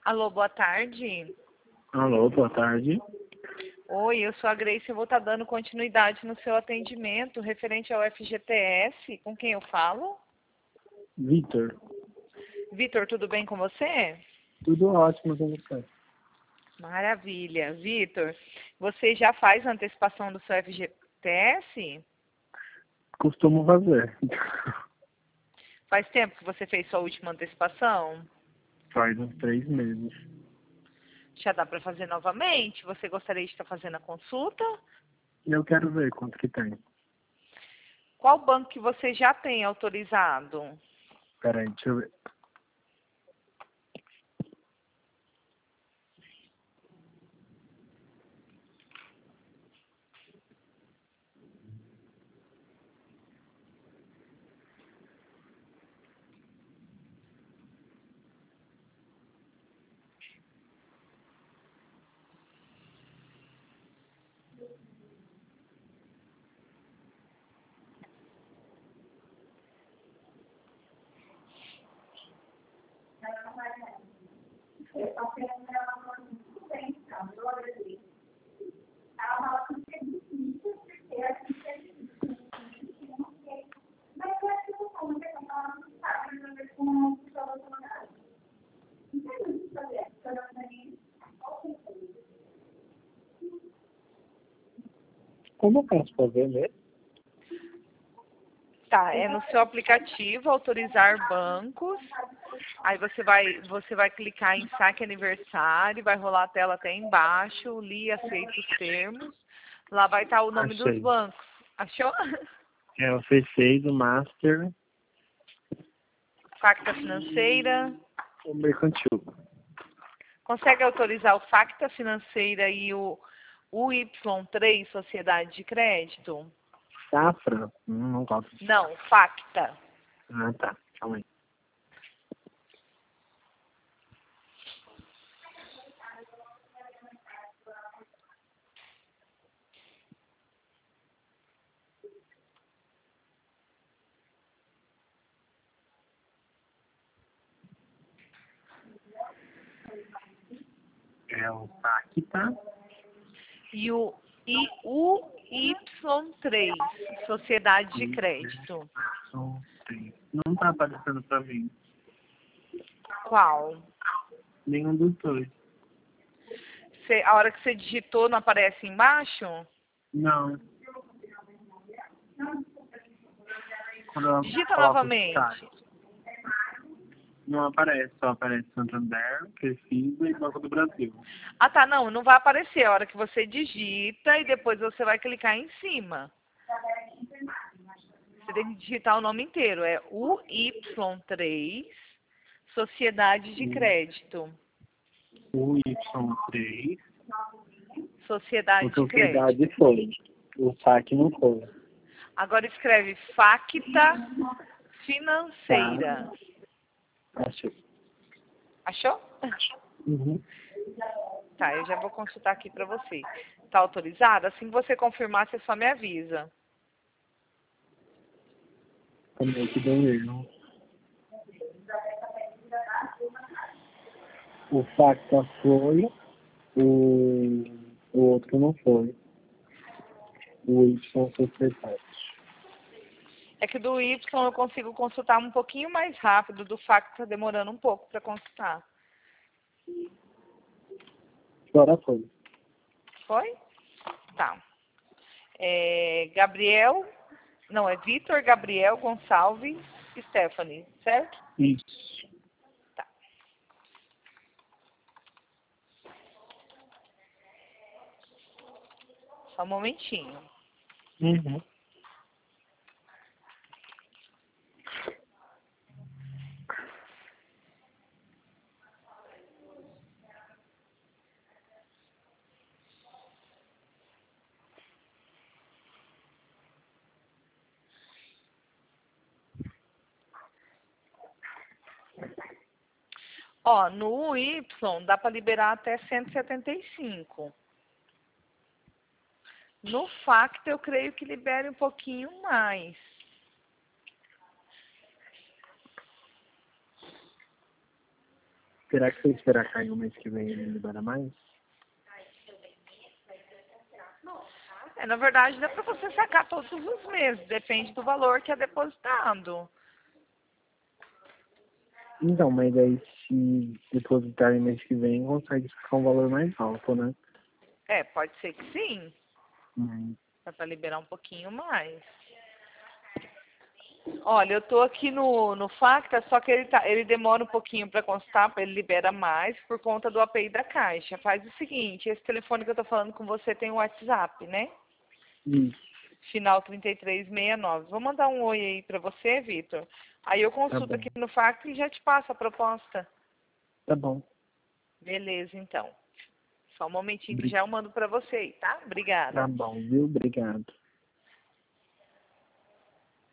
Alô, boa tarde. Alô, boa tarde. Oi, eu sou a Grace, eu vou estar dando continuidade no seu atendimento referente ao FGTS. Com quem eu falo? Vitor. Vitor, tudo bem com você? Tudo ótimo com você. Maravilha. Vitor, você já faz a antecipação do seu FGTS? Costumo fazer. Faz tempo que você fez sua última antecipação? Faz uns 3 meses. Já dá para fazer novamente? Você gostaria de estar fazendo a consulta? Eu quero ver quanto que tem. Qual banco que você já tem autorizado? Peraí, deixa eu ver. Como eu posso fazer mesmo? Tá, é no seu aplicativo, autorizar bancos. Aí você vai clicar em saque aniversário, vai rolar a tela até embaixo, li, aceita os termos. Lá vai estar o nome dos Achei. bancos. Achou? É o C6, o Master, Facta Financeira. o Mercantil. Consegue autorizar o Facta Financeira e o UY3, Sociedade de Crédito? Safra? Não gosto. Não, Facta. Ah, tá. Calma aí. É o Pacta. E o UY3, Sociedade de Crédito. Não tá aparecendo pra mim. Qual? Nenhum dos dois. A hora que você digitou, não aparece embaixo? Não. Quando eu Digita coloco o site, novamente. não aparece, só aparece Santander, Precisa e Banco do Brasil. Ah, tá, não vai aparecer a hora que você digita e depois você vai clicar em cima. Você tem que digitar o nome inteiro, é UY3, Sociedade de Crédito. O Y3, Sociedade o de Crédito. Sociedade foi. O saque não foi. Agora escreve Facta Financeira. Achei. Achou? Uhum. Tá, eu já vou consultar aqui para você. Tá autorizado? Assim que você confirmar, você só me avisa. Também que deu erro. O Facta foi, o outro não foi. O Y foi secretário. É que do Y eu consigo consultar um pouquinho mais rápido, do Facta tá demorando um pouco para consultar. Agora foi. Foi? Tá. Gabriel, não, é Vitor Gabriel Gonçalves Stephanie, certo? Isso. Tá. Só um momentinho. Uhum. Ó, no Y dá para liberar até 175. No Facta eu creio que libere um pouquinho mais. Será que se eu esperar cair no mês que vem ele libera mais? Na verdade, dá para você sacar todos os meses, depende do valor que é depositado. Então, mas aí se depositar no mês que vem, consegue ficar um valor mais alto, né? Pode ser que sim. Dá para liberar um pouquinho mais. Olha, eu tô aqui no Facta, só que ele demora um pouquinho para constar, ele libera mais por conta do API da Caixa. Faz o seguinte, esse telefone que eu tô falando com você tem um WhatsApp, né? Isso, Final 3369. Vou mandar um oi aí para você, Vitor. Aí eu tá consulto bom. aqui no Facta e já te passo a proposta. Tá bom. Beleza, então. Só um momentinho que Bri- já eu mando para você aí, tá? Obrigada. Tá bom, viu? Obrigado.